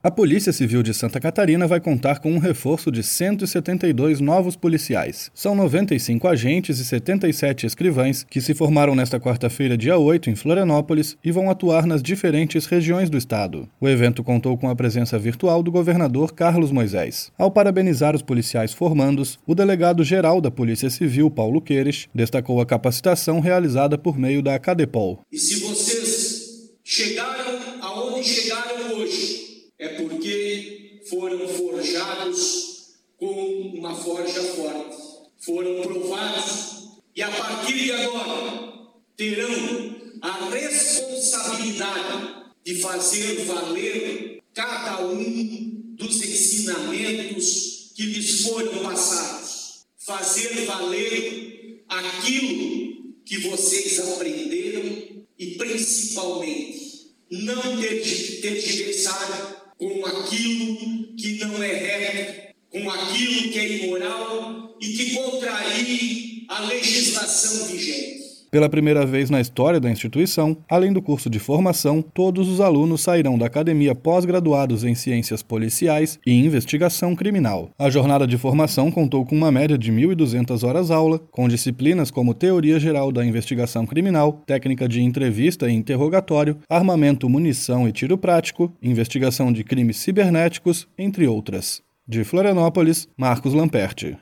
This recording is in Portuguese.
A Polícia Civil de Santa Catarina vai contar com um reforço de 172 novos policiais. São 95 agentes e 77 escrivães que se formaram nesta quarta-feira, dia 8, em Florianópolis, e vão atuar nas diferentes regiões do estado. O evento contou com a presença virtual do governador Carlos Moisés. Ao parabenizar os policiais formandos, o delegado-geral da Polícia Civil, Paulo Queires, destacou a capacitação realizada por meio da Cadepol. E se vocês chegaram aonde chegaram hoje, é porque foram forjados com uma forja forte. Foram provados e, a partir de agora, terão a responsabilidade de fazer valer cada um dos ensinamentos que lhes foram passados. Fazer valer aquilo que vocês aprenderam e, principalmente, não tergiversar com aquilo que não é reto, com aquilo que é imoral e que contraria a legislação vigente. Pela primeira vez na história da instituição, além do curso de formação, todos os alunos sairão da academia pós-graduados em Ciências Policiais e Investigação Criminal. A jornada de formação contou com uma média de 1.200 horas-aula, com disciplinas como Teoria Geral da Investigação Criminal, Técnica de Entrevista e Interrogatório, Armamento, Munição e Tiro Prático, Investigação de Crimes Cibernéticos, entre outras. De Florianópolis, Marcos Lamperti.